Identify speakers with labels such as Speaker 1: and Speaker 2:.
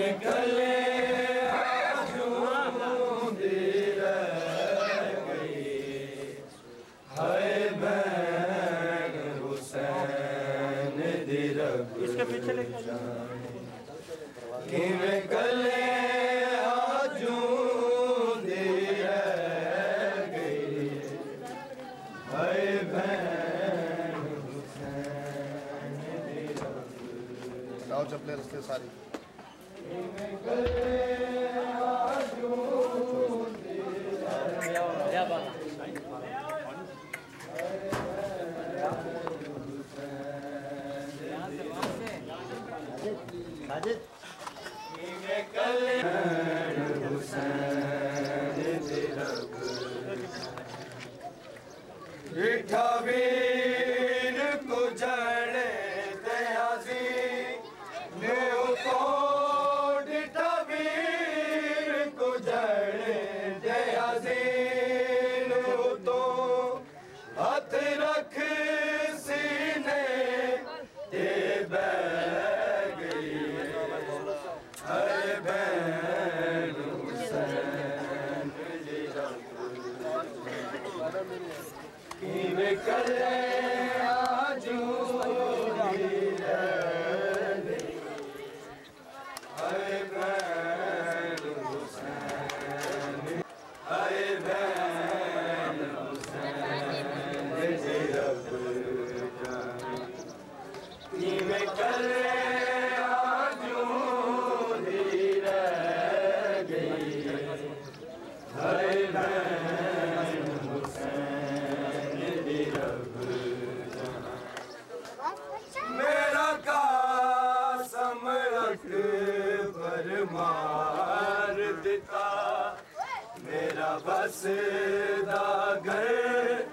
Speaker 1: कले आजूंदी रह गई हाय बैन हुसैन दी रब इसके पीछे लेके किवें कले आजूंदी रह गई हाय बैन हुसैन दी रब लाओ चपले रस्ते सारी वीर को जड़े दयाजी ने को डिठा वीर को जड़े दयाजी ने तो हाथ रख सीने ते बह गई हर बैन हुसैन दी रब किवें कले आजूंदी रह गई हाय बैन हुसैन हाय बैन हुसैन दी रब किवें कले आजूंदी रह गई हाय बैन हुसैन दी रब मेरा कासम अकबर मार दिता मेरा बस दा घर